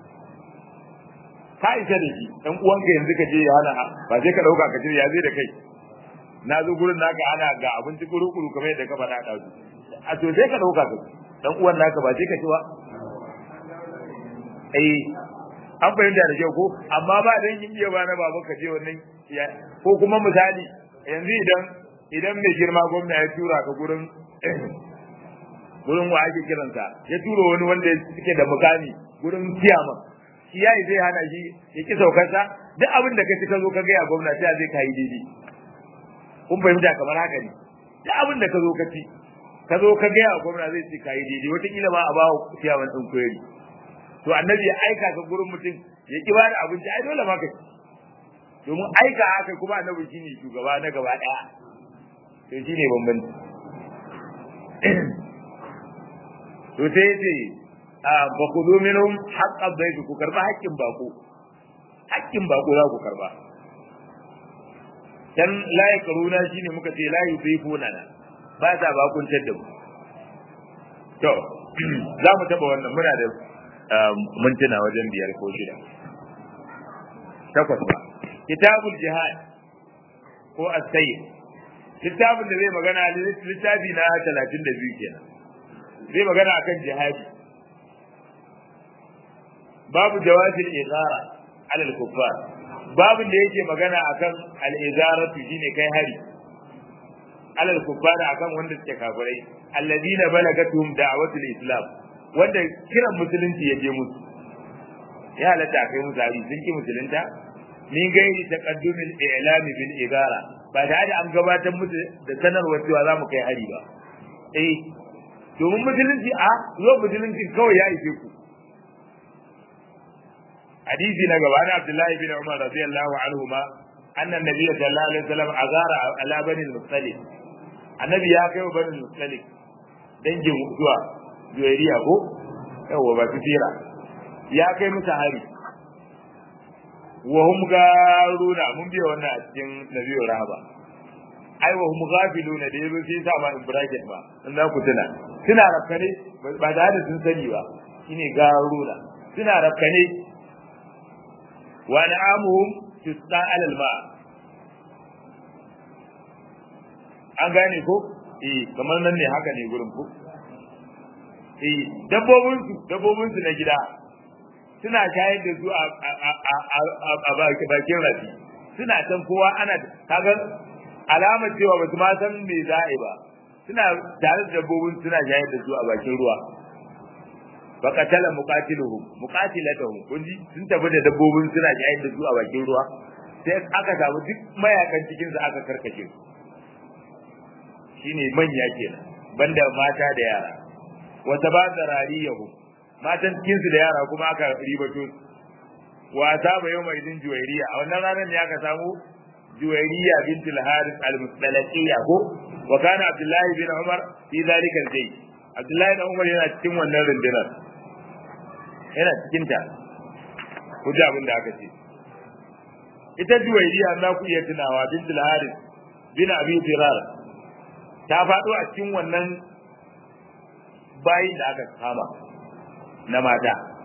ka isa da shi dan uwanka yanzu ka je ya hana ba sai ka dauka ka ce ya zai da kai na zo gurin naka ana ga abinci kuru-kuru kamar yadda ka faɗa da su a to sai ka dauka ka dan uwan naka ba sai ka ci ba eh an fahimta da kyau ko amma ba dan yin iya ba na baban ka je wannan ko kuma misali yanzu idan idan mai girma gwamna ya tura ka gurin gurin wa ake kiransa ya tura wani wanda suke da mukami gurin kiyama shi yayi zai hana shi ya ki saukarsa duk abin da ka ci ka zo ka ga ya gwamna sai zai kai daidai kun fahimta kamar haka ne duk abin da ka zo ka ci ka zo ka ga ya gwamna zai ci kai daidai wata kila ma a bawo kiyaman din koyari to annabi ya aika ka gurin mutum ya ki ba da abinci ai dole ma ka ci domin aika haka kuma annabi shine shugaba na gaba daya to shine bambanci to sai ce a ba ku zo minhum haqqa dhayf ku karba haƙƙin bako haƙƙin bako za ku karba dan la yakruna shine muka ce la yudifuna ba ta bakuntar da mu to za mu taba wannan muna da mintuna wajen biyar ko shida takwas ba kitabul jihad ko as-sayyid kitabun da zai magana littafi na talatin da biyu kenan zai magana akan jihadi babu jawazil igara ala al-kuffar babun da yake magana akan al-igaratu shine kai hari ala al-kuffar akan wanda suke kafirai alladina balagatum da'watul islam wanda kiran musulunci ya je musu ya halatta kai musu hari sun ki musulunta min gairi taqaddumil i'lam bil igara ba da an gabatar musu da sanarwa cewa za mu kai hari ba eh domin musulunci a zo musulunci kawai ya ishe ku hadisi na gaba na Abdullahi bin Umar radiyallahu anhu ma anna nabiy sallallahu alaihi wasallam azara ala bani al-muttalib annabi ya kai wa bani al-muttalib dangin zuwa juwairiya ko yawa ba tsira ya kai musu hari wa hum garuna mun biya wannan a cikin nabiyyu rahaba ai wa hum ghafiluna da yazo sai sa ma in bracket ba in za ku tuna suna rafkane ba da hada sun sani ba shine garuna suna rafkane wa na'amuhum tusqa alal ma an gane ko eh kamar nan ne haka ne gurin ku eh dabbobin su dabbobin su na gida suna shayar da su a bakin rafi suna can kowa ana kaga alamar cewa ba su ma san me za'i ba suna tare da dabbobin suna shayar da su a bakin ruwa faqatala muqatiluhum muqatilatuhum kunji sun tafi da dabbobin suna shayar da su a bakin ruwa sai aka samu duk mayakan cikin su aka karkace su shine manya kenan banda mata da yara wa tabazarariyahu matan cikin su da yara kuma aka ribato wa saba yau mai din juwairiya a wannan ranar ne aka samu juwairiya bintul haris al-mustalaqiyya ko wa kana abdullahi bin umar fi zalika al-jay abdullahi bin umar yana cikin wannan rundunar yana cikin ta ku ji abin da aka ce ita juwairiya za ku iya tunawa bintul haris bin abi firar ta faɗo a cikin wannan bayin da aka kama na mata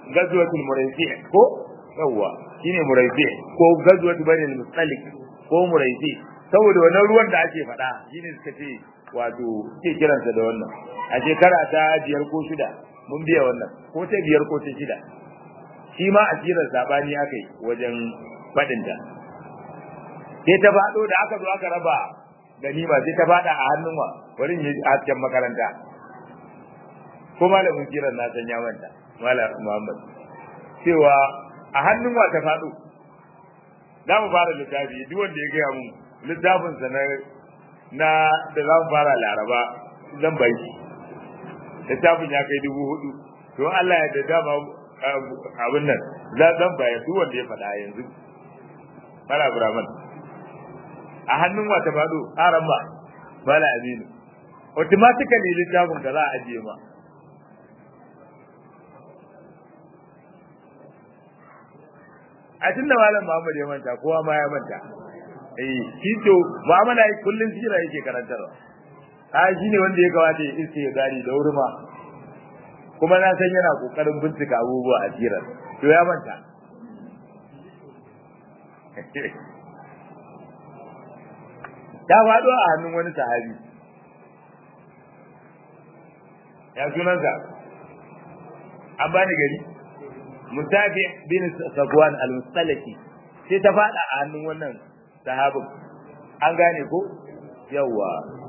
gazwatul muraisi ko yawa shine muraisi ko gazwatul bani al-mustalik ko muraisi saboda wannan ruwan da ake faɗa shine suka ce wato ke kiransa da wannan a shekara ta biyar ko shida mun biya wannan ko ta biyar ko ta shida shi ma a jiran sabani aka yi wajen faɗin ta sai ta faɗo da aka zo aka raba ganima sai ta faɗa a hannun wa wurin yi hasken makaranta ko malamin kiran na san ya manta malam Muhammad cewa a hannun wa ta faɗo za mu fara littafi duk wanda ya gaya mun littafin sa na na da za mu fara laraba zan bai shi littafin ya kai dubu hudu to Allah ya da dama abin nan za zan bayar duk wanda ya faɗa yanzu Mala Ibrahim a hannun wa ta faɗo aran ba Mala Aminu automatically littafin ka za a ajiye ma a tunda malam Muhammad ya manta kowa ma ya manta eh shi to mu'amala kullun sira yake karantarwa a shi ne wanda ya kawata ya iske ya gari da wurma kuma na san yana kokarin bincika abubuwa a sirar to ya manta ta faɗo a hannun wani sahabi ya sunansa an bani gari Mutafi bin Safwan al-Mustalaki sai ta faɗa a hannun wannan sahabin an gane ko yawa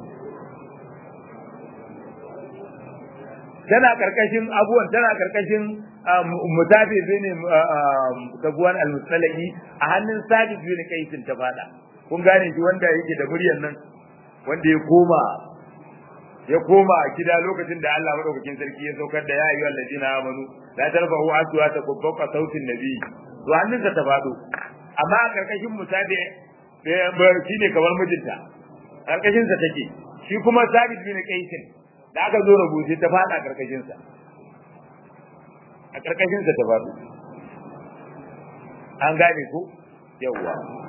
tana karkashin abuwan tana karkashin Mutafi bin Safwan al-Mustalaki a hannun Sadiq bin Qais ta faɗa kun gane shi wanda yake da muryar nan wanda ya koma ya koma gida lokacin da Allah madaukakin sarki ya saukar da ya ayyuhal ladina amanu la tarfa'u aswatakum fawqa sautin nabi to hannunsa ta fado amma a karkashin musabi ba shi ne kamar mijinta karkashin sa take shi kuma Sabit bin Qais da aka zo rubuce ta fada karkashin sa a karkashin sa ta fado an gane ko yawa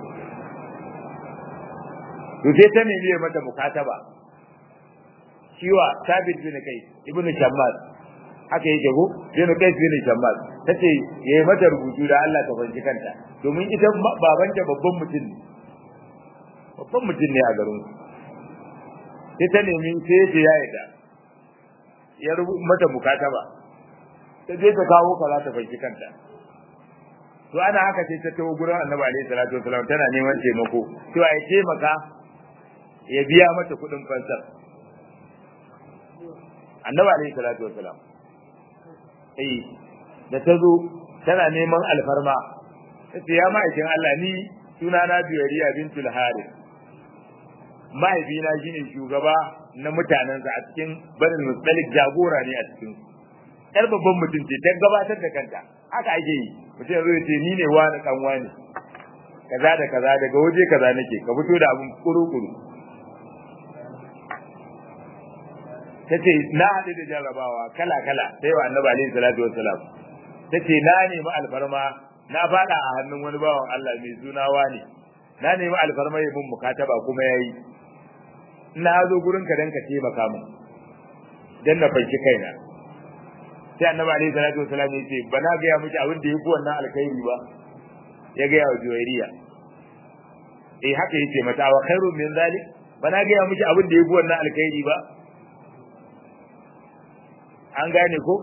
to sai ta nemi mata mukataba shiwa Sabit bin Qais ibnu Shammas haka yake go bin Qais bin Shammas tace yayi mata rubutu da Allah ta fanci kanta domin ita babanta babban mutum ne babban mutum ne a garin sai ta nemi sai ya yayi da ya rubuta mata mukataba ta je ta kawo kaza ta fanci kanta to ana haka sai ta tawo gurin Annabi alaihi salatu wasallam tana neman taimako to ai taimaka ya biya mata kudin fansar Annabi alayhi salatu wassalam eh da tazo tana neman alfarma tace ya ma'aikin Allah ni suna na Juwariya bintul Harith mahaifina shine shugaba na mutanensa a cikin Bani Mustalik jagora ne a cikin yar babban mutum ce ta gabatar da kanta haka ake yi mutum zai ce ni ne wani kan wani kaza da kaza daga waje kaza nake ka fito da abun kuru-kuru tace na haɗu da jarrabawa kala kala sai wa Annabi alaihi salatu wassalam tace na nemi alfarma na fada a hannun wani bawan Allah mai suna wani na nemi alfarma ya mun mukataba kuma yayi ina zo gurin ka dan ka taimaka min dan na fanki kaina sai Annabi alaihi salatu wassalam ya ce bana ga ya miki abin da yake wannan alkhairi ba ya ga ya Juwairiya eh haka yace mata wa khairu min zalik bana ga ya miki abin da yake wannan alkhairi ba an gane ko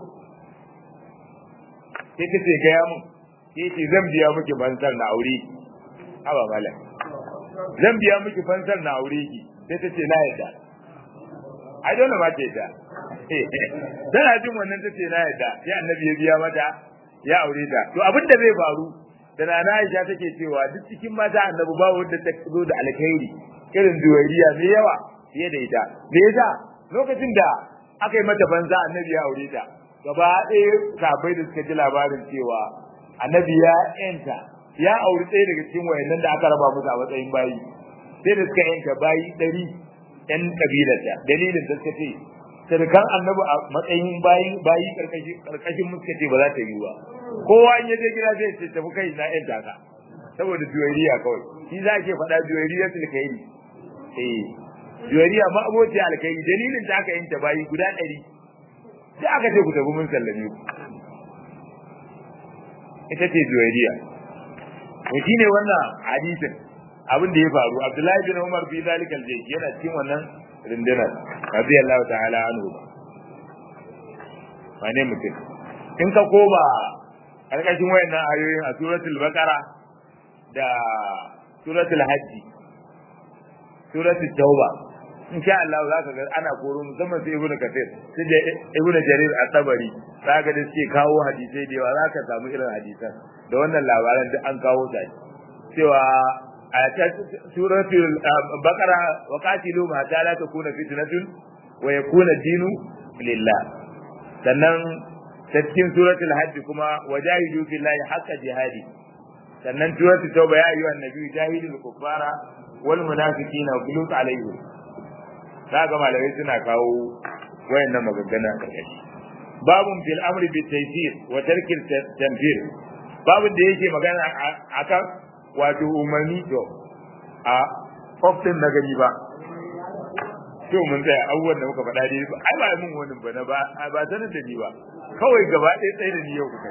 sai ta ce gaya mun sai ce zan biya miki fansar na aure aba mala zan biya miki fansar na aure ki sai ta ce na yadda ai dole ma ta yadda tana jin wannan ta ce na yadda sai Annabi ya biya mata ya aure ta to abin da zai faru da Nana Aisha take cewa duk cikin mata Annabi ba wanda ta zo da alkhairi irin Juwairiya mai yawa fiye da ita me yasa lokacin da aka yi mata banza Annabi ya aure ta gaba ɗaya sabai da suka ji labarin cewa Annabi ya yanta ya aure ɗaya daga cikin wayannan da aka raba musu a matsayin bayi sai da suka yanka bayi ɗari ƴan kabilarta dalilin da suka ce sarkan Annabi a matsayin bayi bayi karkashin karkashin muska ce ba za ta yi ba kowa in ya je gida zai ce tafi kai na yanta ka saboda Juwairiya kawai shi za ke faɗa Juwairiya tilkairi eh Juwariya ma aboci alkai dalilin da aka yanta bayi guda ɗari sai aka ce ku tafi mun sallame ku ita ce juwairiya to shine wannan hadisin abin da ya faru Abdullahi bin Umar fi zalikal jaysh yana cikin wannan rundunar radiyallahu ta'ala anhu wane mutum in ka koma karkashin wayannan ayoyin a suratul baqara da suratul hajj suratul tauba insha Allah zaka ga ana koro musamman sai ibnu kathir sai da ibnu jarir at-tabari zaka da suke kawo hadisai da yawa zaka samu irin hadisan da wannan labaran duk an kawo ta cewa a suratul baqara wa qatilu ma ta la takuna fitnatun wa yakuna dinu lillah sannan cikin suratul hajj kuma wajahidu fillahi haqqa jihadi sannan suratul tauba ya ayyuhan nabiyyu jahidul kuffara wal munafiqina waghlut alaihim kaga malamai suna kawo wayannan maganganu a karkashi babun fil amri bit taysir wa tarkil tanfir babun da yake magana akan wato umarni to a often na gani ba to mun tsaya abubuwan da muka faɗa dai ai ba mun wani ba na ba ba sanin da ni ba kawai gaba ɗaya tsaye da ni yau kuka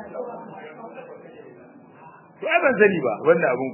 to ai ban sani ba wannan abun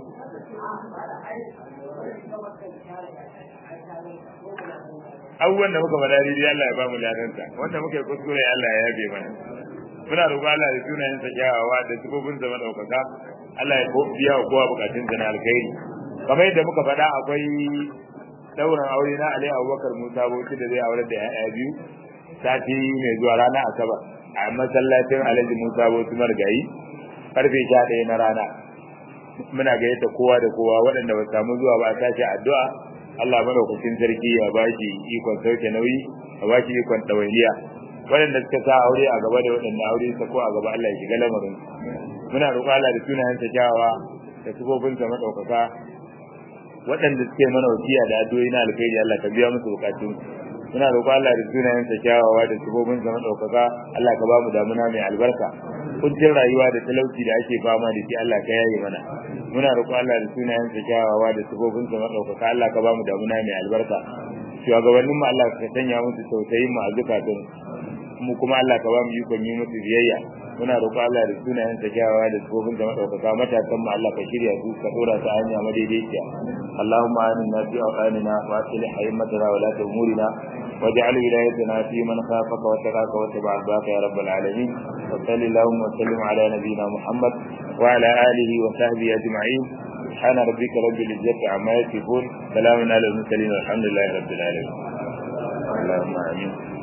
abubuwan da muka faɗa dai Allah ya ba mu ladansa wanda muka yi kuskure Allah ya yabe mana muna roƙon Allah da sunayen sa kyawawa da sifofin sa madaukaka Allah ya biya wa kowa bukatun sa na alkhairi kamar yadda muka faɗa akwai dauran aure na Ali Abubakar Musa Bauchi da zai aure da ƴaƴa biyu sati mai zuwa rana Asabar a masallacin Alhaji Musa Bauchi Margayi karfe sha ɗaya na rana muna gayyata kowa da kowa waɗanda ba samu zuwa ba a tashi addu'a Allah madaukakin sarki ya bashi ikon sauke nauyi ya bashi ikon ɗawainiya waɗanda suka sa aure a gaba da waɗanda aure sa ko a gaba Allah ya shiga lamarin muna roƙon Allah da sunayensa kyawawa da sifofinsa madaukaka waɗanda suke mana wasiya da addu'o'i na alkhairi Allah ka biya musu bukatun muna roƙon Allah da sunayensa kyawawa da sifofinsa madaukaka Allah ka ba mu damuna mai albarka kuncin rayuwa da talauci da ake fama da shi Allah ka yaye mana muna roƙon Allah da sunayensa kyawawa da sifofinsa madaukaka Allah ka ba mu damuna mai albarka shugabannin mu Allah ka sanya musu tausayin mu a zukatun mu kuma Allah ka ba mu ikon yi musu biyayya muna roƙon Allah da sunayen sa kyawawa da tsofin da madaukaka matakan mu Allah ka shirya su ka dora ta hanya madaidaiciya Allahumma aminna fi awqanina wa aslih haymatana wa la umurina waj'al wilayatina fi man khafaka wa taqaka wa tabi'a baka ya rabbal alamin wa sallallahu wa sallim ala nabiyyina Muhammad wa ala alihi wa sahbihi ajma'in subhana rabbika rabbil izzati amma yasifun salamun ala al mursalin walhamdulillahi rabbil alamin Allahumma amin